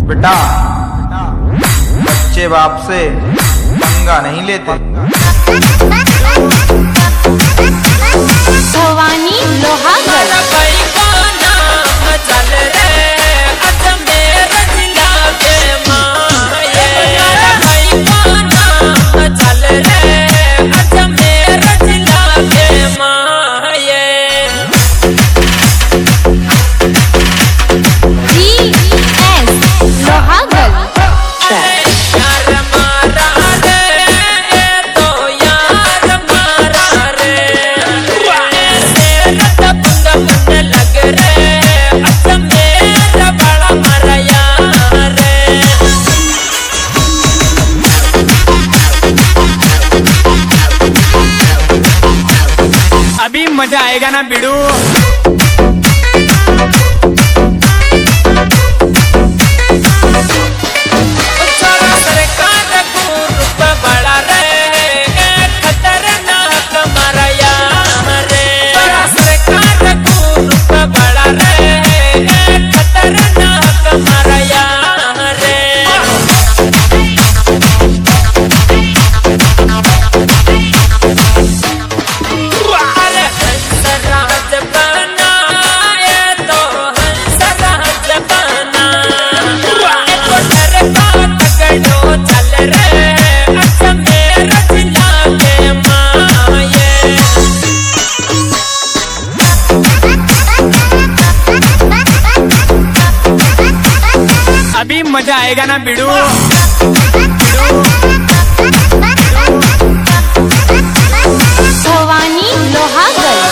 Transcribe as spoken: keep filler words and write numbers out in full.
बेटा बच्चे बाप से पंगा नहीं लेते। भवानी लोहागढ़ चल रे अजमेर जिला के माये चल रे अजमेर जिला के माये जी एस लोहागढ़ यार मारा रे तो यार मारा रे रत पंग पंग लग रे अजमेर बड़ा मरया रे। अभी मजा आएगा ना बिड़ू। सरकार ग्रुप बड़ा रे खतरनाक मरया रे सरकार ग्रुप बड़ा रे खतरनाक मरया रे। अरे हंसराज बना ये तो हंसराज बना कोठर का तगड़ो चल रे अजमेर जिला के माये। अभी मजा आएगा ना बिड़ू।